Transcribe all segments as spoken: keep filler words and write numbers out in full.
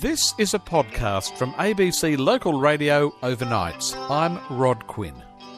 This is a podcast from A B C Local Radio Overnights. I'm Rod Quinn.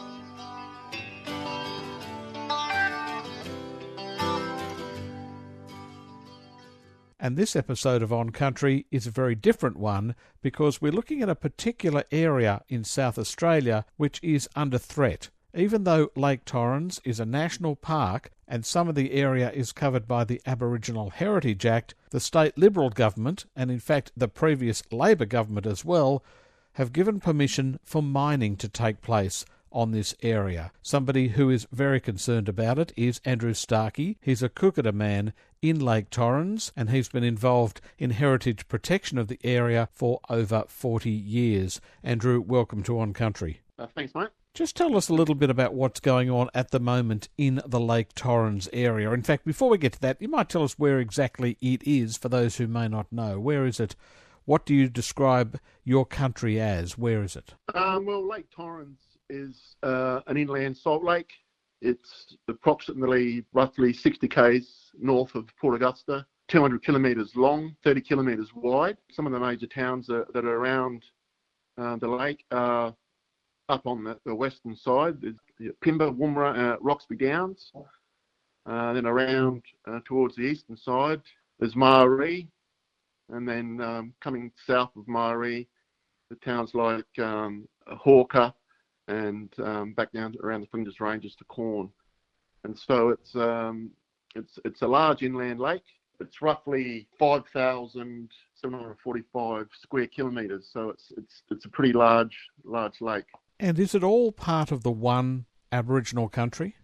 And this episode of On Country is a very different one because we're looking at a particular area in South Australia which is under threat. Even though Lake Torrens is a national park and some of the area is covered by the Aboriginal Heritage Act, the state Liberal government, and in fact the previous Labor government as well, have given permission for mining to take place on this area. Somebody who is very concerned about it is Andrew Starkey. He's a Kokora man in Lake Torrens, and he's been involved in heritage protection of the area for over forty years. Andrew, welcome to On Country. Uh, thanks, mate. Just tell us a little bit about what's going on at the moment in the Lake Torrens area. In fact, before we get to that, you might tell us where exactly it is for those who may not know. Where is it? What do you describe your country as? Where is it? Um, well, Lake Torrens is uh, an inland salt lake. It's approximately roughly sixty kays north of Port Augusta, two hundred kilometres long, thirty kilometres wide. Some of the major towns are, that are around uh, the lake are up on the, the western side. There's Pimba, Woomera, uh, Roxby Downs. Uh, then around uh, towards the eastern side, there's Maree. And then um, coming south of Maree, the towns like um, Hawker and um, back down to, around the Flinders Ranges to Corn. And so it's um, it's it's a large inland lake. It's roughly five thousand seven hundred forty-five square kilometres. So it's it's it's a pretty large large lake. And is it all part of the one Aboriginal country?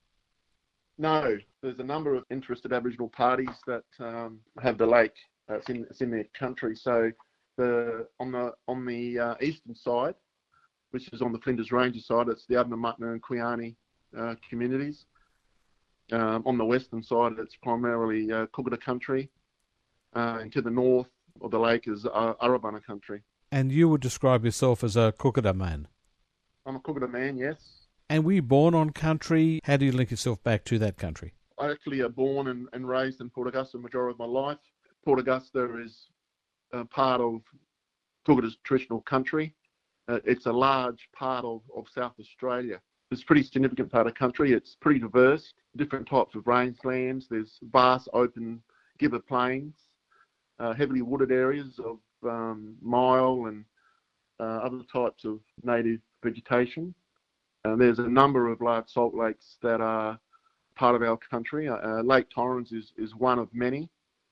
No, there's a number of interested Aboriginal parties that um, have the lake. Uh, it's in it's in their country. So the on the on the uh, eastern side, which is on the Flinders Ranges side, it's the Adnyamathanha and Kuyani uh, communities. Um, on the western side, it's primarily uh, Kokora country, uh, and to the north of the lake is uh, Arabana country. And you would describe yourself as a Kokora man? I'm a Kokora man, yes. And were you born on country? How do you link yourself back to that country? I actually am born and, and raised in Port Augusta the majority of my life. Port Augusta is uh, part of Kokora's traditional country. Uh, it's a large part of, of South Australia. It's a pretty significant part of country. It's pretty diverse, different types of rangelands. There's vast open gibber plains, uh, heavily wooded areas of um, myall and uh, other types of native vegetation. And there's a number of large salt lakes that are part of our country. Uh, Lake Torrens is, is one of many.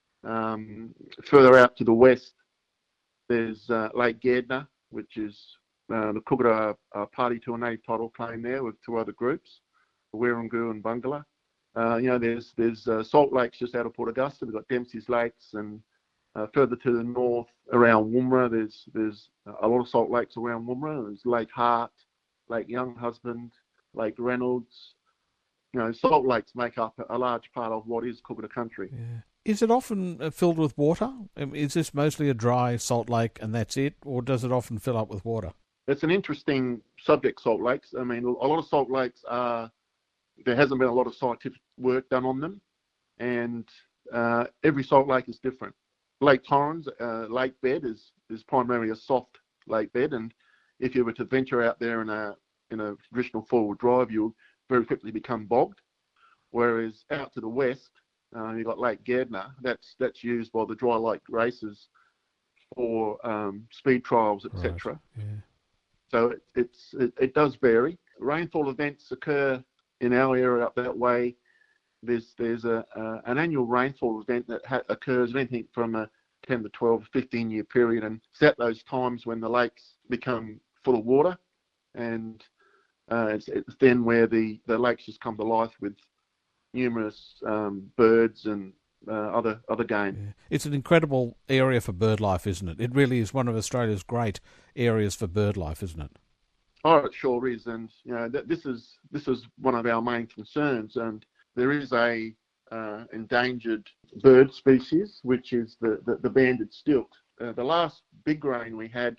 Um, further out to the west, there's uh, Lake Gairdner, which is uh, the Kokora uh, party to a native title claim there with two other groups, Werrungu and Bungala. Uh, you know, there's there's uh, salt lakes just out of Port Augusta. We've got Dempsey's Lakes, and uh, further to the north around Woomera, there's there's a lot of salt lakes around Woomera. There's Lake Hart, Lake Younghusband, Lake Reynolds. You know, salt lakes make up a large part of what is Kokora country. Yeah. Is it often filled with water? Is this mostly a dry salt lake and that's it, or does it often fill up with water? It's an interesting subject, salt lakes. I mean, a lot of salt lakes are, there hasn't been a lot of scientific work done on them, and uh, every salt lake is different. Lake Torrens, uh, lake bed is, is primarily a soft lake bed, and if you were to venture out there in a in a traditional four-wheel drive, you'll very quickly become bogged. Whereas out to the west, Uh, you've got Lake Gairdner. That's that's used by the dry lake racers for um, speed trials, et cetera. Right. Yeah. So it, it's it, it does vary. Rainfall events occur in our area up that way. There's there's a uh, an annual rainfall event that ha- occurs anything from a ten to twelve, fifteen year period, and it's at those times when the lakes become full of water, and uh, it's, it's then where the, the lakes just come to life with numerous um, birds and uh, other other game. Yeah. It's an incredible area for bird life, isn't it? It really is one of Australia's great areas for bird life, isn't it? Oh, it sure is, and you know th- this is this is one of our main concerns. And there is a uh, endangered bird species, which is the the, the banded stilt. Uh, the last big rain we had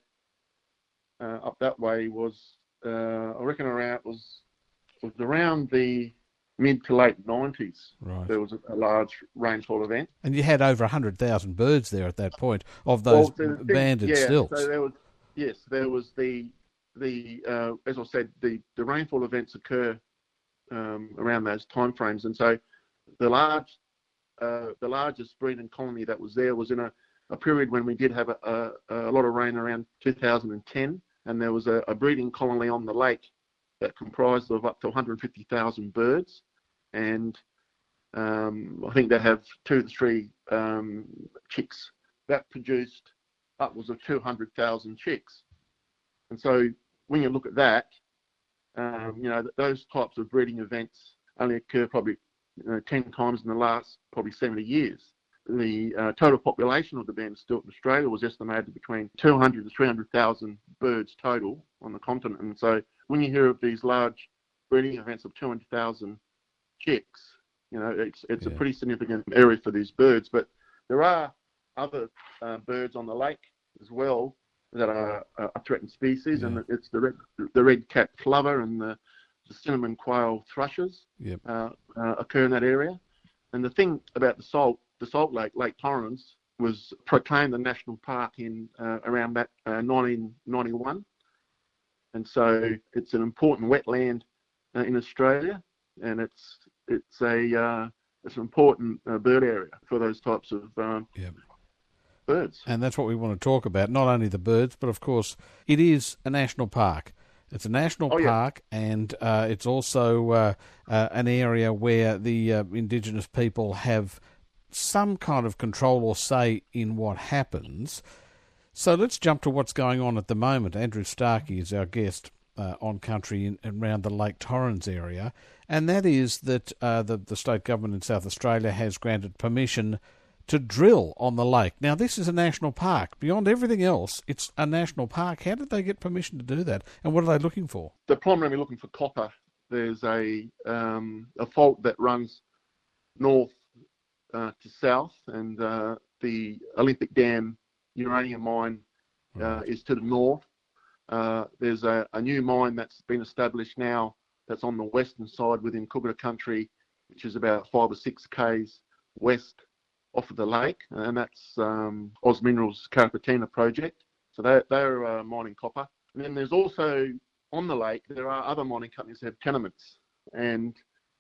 uh, up that way was, uh, I reckon, around was was around the mid to late nineties, Right. there was a, a large rainfall event. And you had over one hundred thousand birds there at that point of those Well, so the thing, banded yeah, stilts. so there was, yes, there was the, the uh, as I said, the, the rainfall events occur um, around those timeframes. And so the large, uh, the largest breeding colony that was there was in a, a period when we did have a, a, a lot of rain around two thousand ten, and there was a, a breeding colony on the lake that comprised of up to one hundred fifty thousand birds, and um, I think they have two to three um, chicks that produced upwards of two hundred thousand chicks. And so when you look at that, um, you know, those types of breeding events only occur probably you know, ten times in the last probably seventy years. The uh, total population of the banded stilt in Australia was estimated between two hundred to three hundred thousand birds total on the continent. And so when you hear of these large breeding events of two hundred thousand chicks, you know, it's it's yeah. a pretty significant area for these birds. But there are other uh, birds on the lake as well that are a threatened species, yeah. and it's the red, the red-capped plover and the, the cinnamon quail thrushes yep. uh, uh, occur in that area. And the thing about the salt, the Salt Lake, Lake Torrens, was proclaimed a national park in uh, around that uh, nineteen ninety-one, and so it's an important wetland uh, in Australia, and it's it's a uh, it's an important uh, bird area for those types of um, yep. birds. And that's what we want to talk about, not only the birds, but of course it is a national park. It's a national oh, park, yeah. and uh, it's also uh, uh, an area where the uh, Indigenous people have some kind of control or say in what happens. So let's jump to what's going on at the moment. Andrew Starkey is our guest uh, on country in, around the Lake Torrens area, and that is that uh, the, the state government in South Australia has granted permission to drill on the lake. Now, this is a national park. Beyond everything else, it's a national park. How did they get permission to do that, and what are they looking for? They're primarily looking for copper. There's a um, a fault that runs north uh, to south, and uh, the Olympic Dam uranium mine uh, is to the north. Uh, there's a, a new mine that's been established now that's on the western side within Kogarah country, which is about five or six k's west off of the lake, and that's um, Oz Minerals Carrapateena project. So they, they're uh, mining copper. And then there's also, on the lake, there are other mining companies that have tenements. And,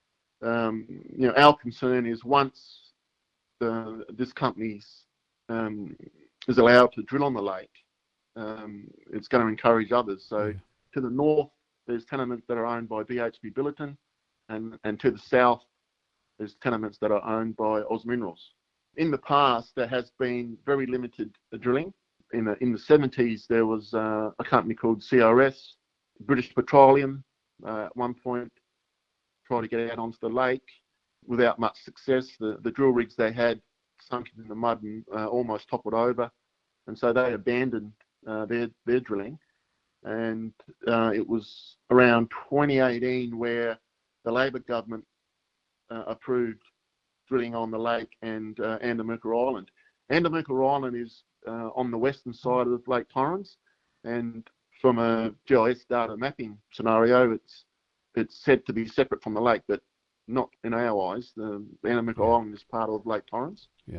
um, you know, our concern is once the, this company um, is allowed to drill on the lake, um, it's going to encourage others. So yeah. to the north, there's tenements that are owned by B H P Billiton, and, and to the south, there's tenements that are owned by Oz Minerals. In the past, there has been very limited drilling. In the, in the seventies, there was uh, a company called C R S, British Petroleum, uh, at one point tried to get out onto the lake without much success. The, the drill rigs they had sunk in the mud and uh, almost toppled over, and so they abandoned uh, their, their drilling. And uh, it was around twenty eighteen where the Labor government uh, approved drilling on the lake and uh, Andamooka Island. Andamooka Island is uh, on the western side of Lake Torrens, and from a G I S data mapping scenario, it's it's said to be separate from the lake, but not in our eyes. The Andamooka yeah. Island is part of Lake Torrens. Yeah.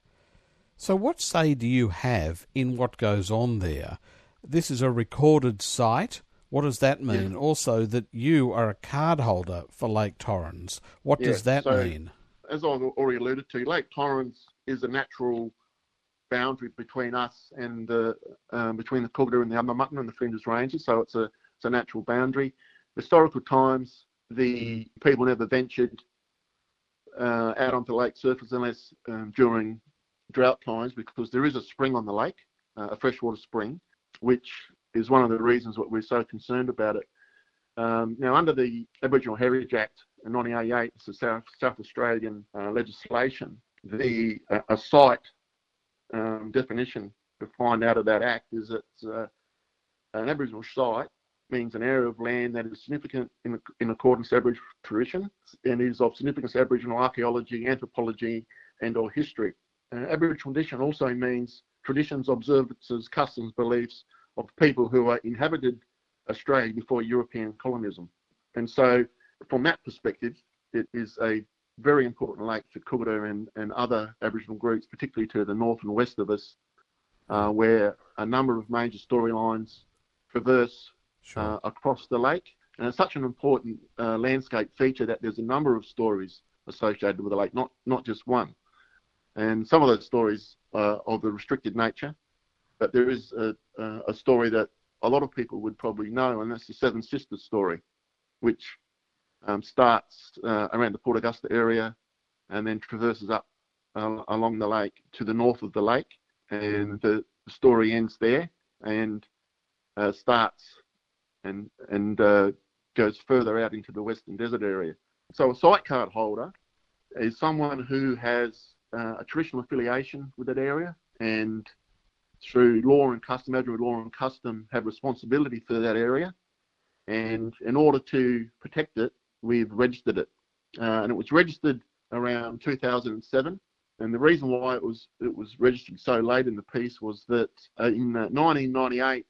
So what say do you have in what goes on there? This is a recorded site. What does that mean? Yeah. Also, that you are a card holder for Lake Torrens. What yeah, does that so, mean? As I've already alluded to, Lake Torrens is a natural boundary between us and the um, between the Kogarah and the Upper Mutton and the Flinders Ranges. So it's a it's a natural boundary. Historical times, the people never ventured uh, out onto the lake surface unless um, during drought times, because there is a spring on the lake, uh, a freshwater spring, which is one of the reasons that we're so concerned about it. Um, now, under the Aboriginal Heritage Act in nineteen eighty-eight, it's the South, South Australian uh, legislation, the uh, a site um, definition defined out of that act is that uh, an Aboriginal site means an area of land that is significant in, in accordance to Aboriginal tradition and is of significance to Aboriginal archaeology, anthropology, and or history. Uh, Aboriginal tradition also means traditions, observances, customs, beliefs of people who are inhabited Australia before European colonism. And so from that perspective, it is a very important lake for Kookatta and, and other Aboriginal groups, particularly to the north and west of us, uh, where a number of major storylines traverse Sure. uh, across the lake. And it's such an important uh, landscape feature that there's a number of stories associated with the lake, not, not just one. And some of those stories are of the restricted nature, but there is a, a, a story that a lot of people would probably know, and that's the Seven Sisters story, which um, starts uh, around the Port Augusta area and then traverses up uh, along the lake to the north of the lake, and the, the story ends there and uh, starts and and uh, goes further out into the Western Desert area. So a site card holder is someone who has uh, a traditional affiliation with that area, and through law and custom, Aboriginal law and custom, have responsibility for that area. And in order to protect it, we've registered it. Uh, and it was registered around two thousand seven. And the reason why it was it was registered so late in the piece was that uh, in uh, nineteen ninety-eight,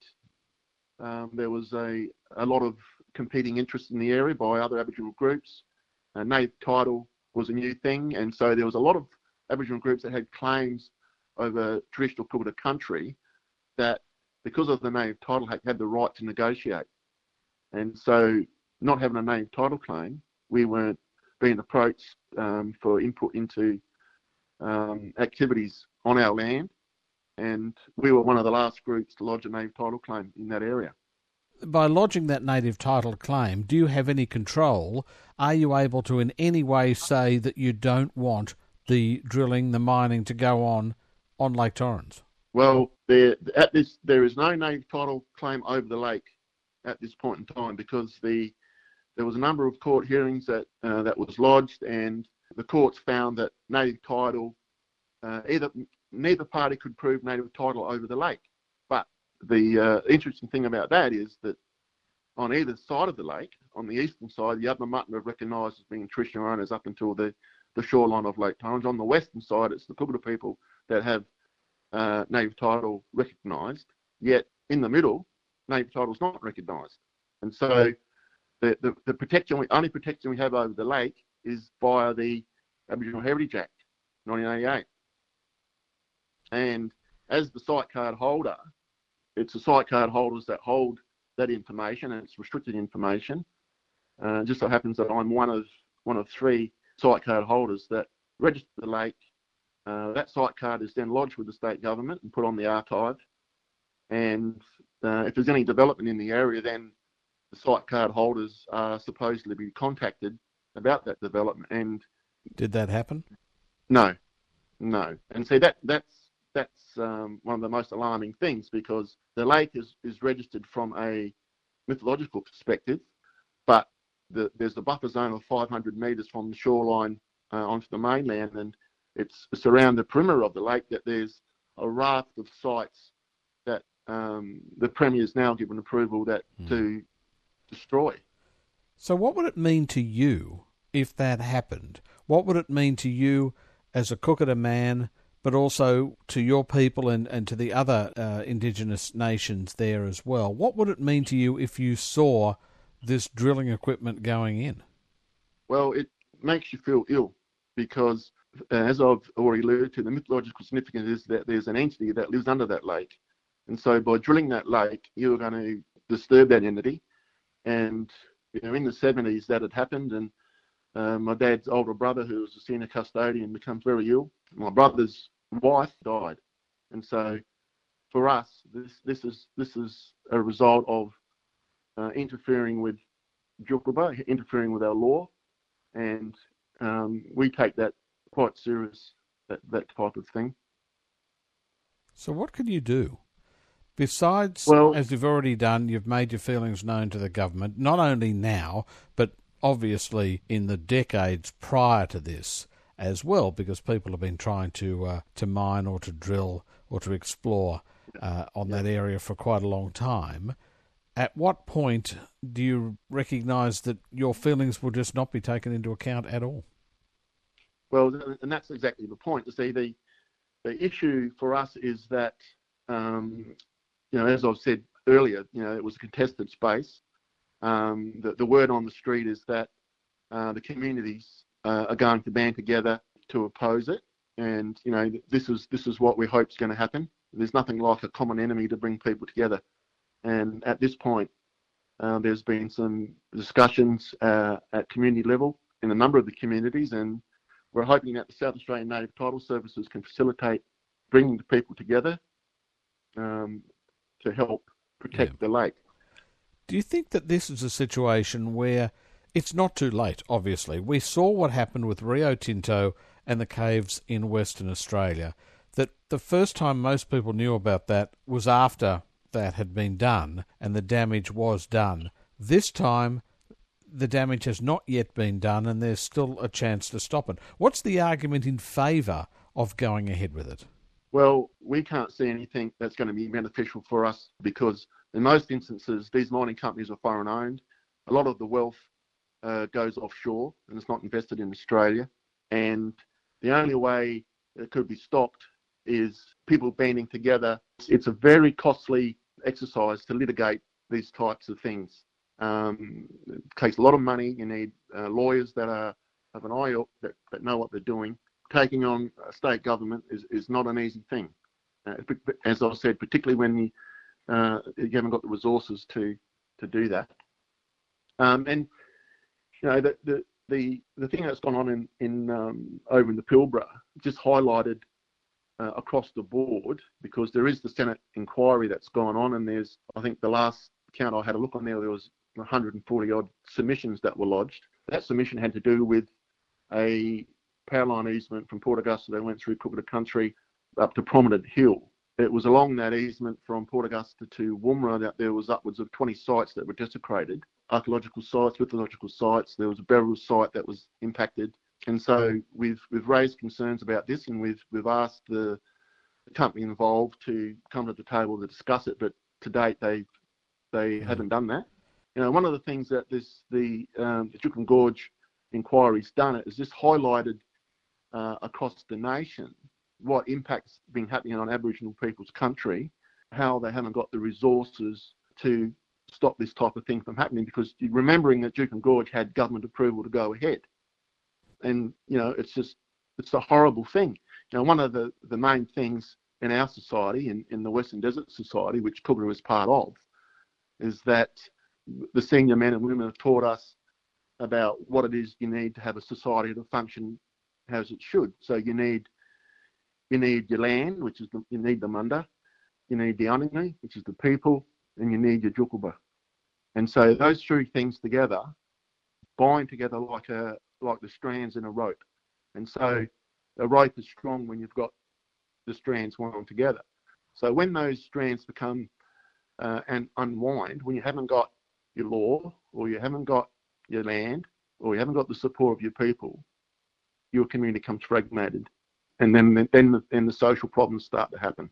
um, there was a, a lot of competing interest in the area by other Aboriginal groups. Uh, native title was a new thing, and so there was a lot of Aboriginal groups that had claims over traditional Kookatta country that, because of the native title, had, had the right to negotiate. And so, not having a native title claim, we weren't being approached um, for input into um, activities on our land, and we were one of the last groups to lodge a native title claim in that area. By lodging that native title claim, do you have any control? Are you able to in any way say that you don't want the drilling, the mining to go on on Lake Torrens? Well, there at this there is no native title claim over the lake at this point in time, because the there was a number of court hearings that uh, that was lodged, and the courts found that native title uh, either neither party could prove native title over the lake. But the uh, interesting thing about that is that on either side of the lake, on the eastern side, the Yabna Mutton are recognised as being traditional owners up until the, the shoreline of Lake Torrens. On the western side, it's the Kookatta people that have uh, native title recognised, yet in the middle, native title is not recognised. And so the, the, the protection, we, only protection we have over the lake is via the Aboriginal Heritage Act, nineteen eighty-eight. And as the site card holder, it's the site card holders that hold that information, and it's restricted information. Uh, it just so happens that I'm one of one of three site card holders that register the lake. Uh, that site card is then lodged with the state government and put on the archive. And uh, if there's any development in the area, then the site card holders are supposed to be contacted about that development. And did that happen? No, no. And see, that that's that's um, one of the most alarming things, because the lake is, is registered from a mythological perspective, but the, there's a buffer zone of five hundred metres from the shoreline uh, onto the mainland, and it's, it's around the perimeter of the lake that there's a raft of sites that um, the Premier's now given approval that mm. to destroy. So what would it mean to you if that happened? What would it mean to you as a Kookatta man, but also to your people and, and to the other uh, Indigenous nations there as well? What would it mean to you if you saw this drilling equipment going in? Well, it makes you feel ill, because uh, as I've already alluded to, the mythological significance is that there's an entity that lives under that lake. And so by drilling that lake, you're going to disturb that entity. And you know, in the seventies that had happened, and uh, my dad's older brother, who was a senior custodian, becomes very ill. My brother's wife died, and so for us, this this is this is a result of uh, interfering with Djukurba, interfering with our law, and um, we take that quite serious, that that type of thing. So what can you do? Besides, well, as you've already done, you've made your feelings known to the government, not only now, but obviously in the decades prior to this as well, because people have been trying to uh, to mine or to drill or to explore uh, on yeah. that area for quite a long time. At what point do you recognise that your feelings will just not be taken into account at all? Well, and that's exactly the point. You see, the the issue for us is that, um, you know, as I've said earlier, you know, it was a contested space. Um, the, the word on the street is that uh, the communities uh, are going to band together to oppose it. And, you know, this is this is what we hope is going to happen. There's nothing like a common enemy to bring people together. And at this point, uh, there's been some discussions uh, at community level in a number of the communities, and we're hoping that the South Australian Native Title Services can facilitate bringing the people together um, to help protect Yeah. the lake. Do you think that this is a situation where it's not too late, obviously? We saw what happened with Rio Tinto and the caves in Western Australia, that the first time most people knew about that was after that had been done and the damage was done. This time, the damage has not yet been done and there's still a chance to stop it. What's the argument in favour of going ahead with it? Well, we can't see anything that's going to be beneficial for us because in most instances, these mining companies are foreign owned. A lot of the wealth uh, goes offshore and it's not invested in Australia. And the only way it could be stopped is people banding together. It's a very costly exercise to litigate these types of things. Um, it takes a lot of money. You need uh, lawyers that are have an eye out, that, that know what they're doing. Taking on a state government is, is not an easy thing. Uh, as I said, particularly when you, uh, you haven't got the resources to to do that. Um, and you know the, the the the thing that's gone on in in um, over in the Pilbara just highlighted uh, across the board, because there is the Senate inquiry that's gone on, and there's, I think the last count I had a look on there, there was one hundred forty odd submissions that were lodged. That submission had to do with a power line easement from Port Augusta that went through Cookaboo Country up to Prominent Hill. It was along that easement from Port Augusta to Woomera that there was upwards of twenty sites that were desecrated, archaeological sites, mythological sites. There was a burial site that was impacted. And so we've we've raised concerns about this, and we've we've asked the company involved to come to the table to discuss it, but to date they they Yeah. haven't done that. You know, one of the things that this the um, the Juukan Gorge inquiry's done is just highlighted uh, across the nation what impacts been happening on Aboriginal people's country, how they haven't got the resources to stop this type of thing from happening, because remembering that Juukan Gorge had government approval to go ahead. And, you know, it's just, it's a horrible thing. You know, one of the, the main things in our society, in, in the Western Desert Society, which Cookaboo is part of, is that the senior men and women have taught us about what it is you need to have a society to function as it should. So you need you need your land, which is the, you need the munda, you need the Anangu, which is the people, and you need your Jukuba. And so those three things together bind together like a like the strands in a rope. And so a rope is strong when you've got the strands wound together. So when those strands become uh, and unwind, when you haven't got your law, or you haven't got your land, or you haven't got the support of your people, your community becomes fragmented, and then then the, then the social problems start to happen.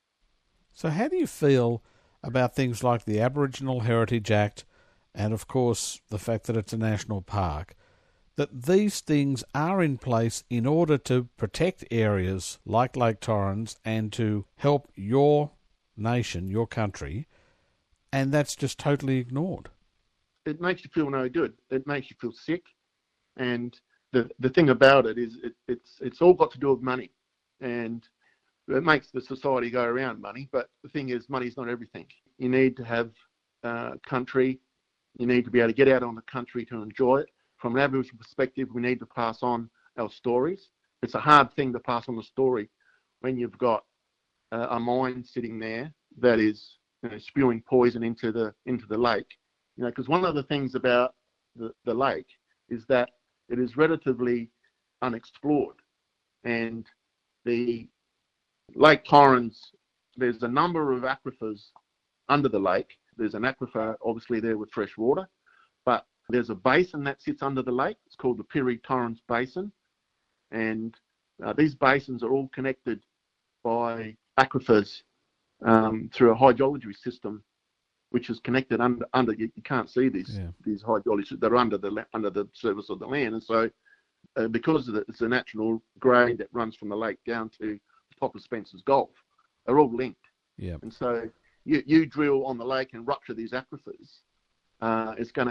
So how do you feel about things like the Aboriginal Heritage Act and, of course, the fact that it's a national park, that these things are in place in order to protect areas like Lake Torrens and to help your nation, your country, and that's just totally ignored? It makes you feel no good. It makes you feel sick. And the the thing about it is it, it's it's all got to do with money. And it makes the society go around money. But the thing is, money's not everything. You need to have uh, country. You need to be able to get out on the country to enjoy it. From an Aboriginal perspective, we need to pass on our stories. It's a hard thing to pass on a story when you've got uh, a mine sitting there that is, you know, spewing poison into the into the lake. You know, because one of the things about the, the lake is that it is relatively unexplored. And the Lake Torrens, there's a number of aquifers under the lake. There's an aquifer, obviously, there with fresh water, but there's a basin that sits under the lake. It's called the Piri Torrens Basin. And uh, these basins are all connected by aquifers um, through a hydrology system, which is connected under, under you, you can't see these yeah. these hydrology, they're under the under the surface of the land. And so uh, because of the, it's a natural grade that runs from the lake down to the top of Spencer's Gulf, they're all linked. Yeah. And so you, you drill on the lake and rupture these aquifers, uh, it's going to have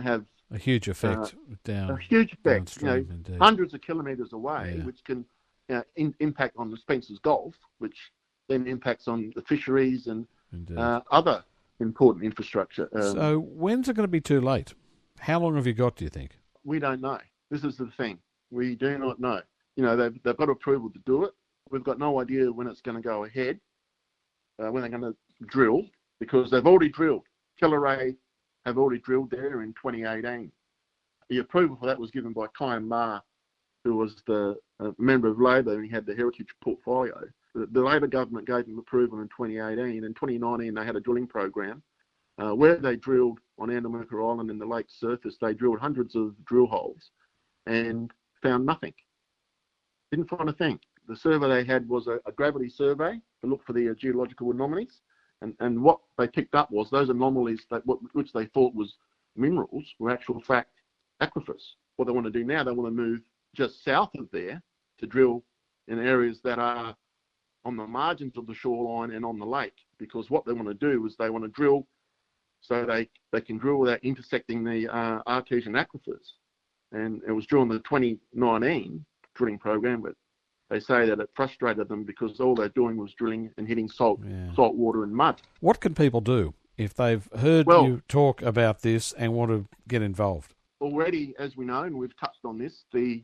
A huge effect uh, down. A huge effect, you know, indeed. hundreds of kilometres away, Yeah. which can you know, in, impact on the Spencer's Gulf, which then impacts on the fisheries and uh, other important infrastructure. Um, so when's it going to be too late? How long have you got, do you think? We don't know. This is the thing. We do not know. You know, they've, they've got approval to do it. We've got no idea when it's going to go ahead, uh, when they're going to drill, because they've already drilled. Killarray have already drilled there in twenty eighteen. The approval for that was given by Kyan Ma, who was the uh, member of Labor, and he had the heritage portfolio. The, the Labor government gave him approval in twenty eighteen. In twenty nineteen, they had a drilling program uh, where they drilled on Andamooka Island in the lake surface. They drilled hundreds of drill holes and found nothing. Didn't find a thing. The survey they had was a, a gravity survey to look for the uh, geological anomalies. And, and what they picked up was those anomalies that what, which they thought was minerals were actual fact aquifers. What they want to do now, they want to move just south of there to drill in areas that are on the margins of the shoreline and on the lake, because what they want to do is they want to drill so they, they can drill without intersecting the uh, artesian aquifers. And it was during the twenty nineteen drilling program, but they say that it frustrated them because all they're doing was drilling and hitting salt, yeah. salt water and mud. What can people do if they've heard well, you talk about this and want to get involved? Already, as we know, and we've touched on this, the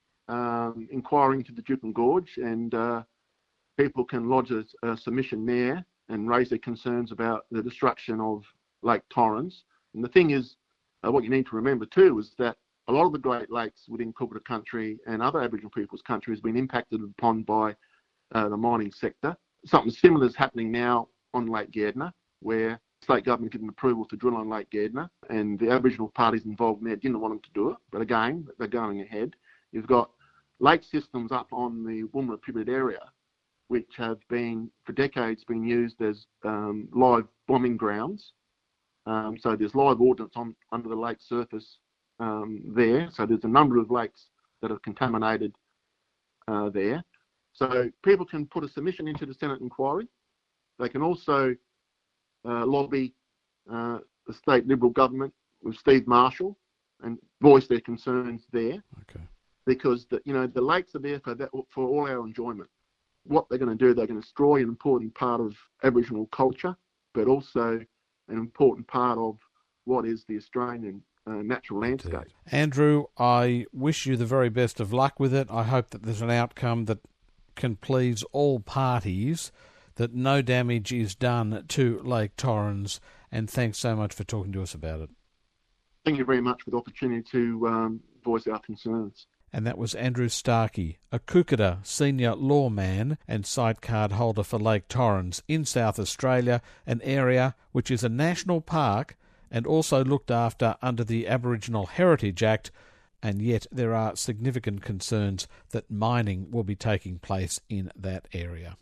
um, inquiry into the Juukan Gorge, and uh, people can lodge a, a submission there and raise their concerns about the destruction of Lake Torrens. And the thing is, uh, what you need to remember too is that a lot of the Great Lakes within Kubota country and other Aboriginal people's country has been impacted upon by uh, the mining sector. Something similar is happening now on Lake Gairdner, where the state government given approval to drill on Lake Gairdner, and the Aboriginal parties involved in there didn't want them to do it, but again, they're going ahead. You've got lake systems up on the Woomera Pivot area, which have been, for decades, been used as um, live bombing grounds. Um, so there's live ordnance on under the lake surface um, there. So there's a number of lakes that are contaminated uh, there. So people can put a submission into the Senate inquiry. They can also uh, lobby uh, the state Liberal government with Steve Marshall and voice their concerns there. Okay. Because the, you know the lakes are there for that, for all our enjoyment. What they're going to do, they're going to destroy an important part of Aboriginal culture, but also an important part of what is the Australian uh, natural landscape. Indeed. Andrew, I wish you the very best of luck with it. I hope that there's an outcome that can please all parties, that no damage is done to Lake Torrens, and thanks so much for talking to us about it. Thank you very much for the opportunity to um, voice our concerns. And that was Andrew Starkey, a Kukata senior lawman and site card holder for Lake Torrens in South Australia, an area which is a national park and also looked after under the Aboriginal Heritage Act, and yet there are significant concerns that mining will be taking place in that area.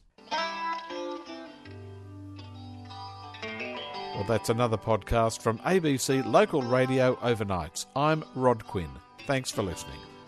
Well, that's another podcast from A B C Local Radio Overnights. I'm Rod Quinn. Thanks for listening.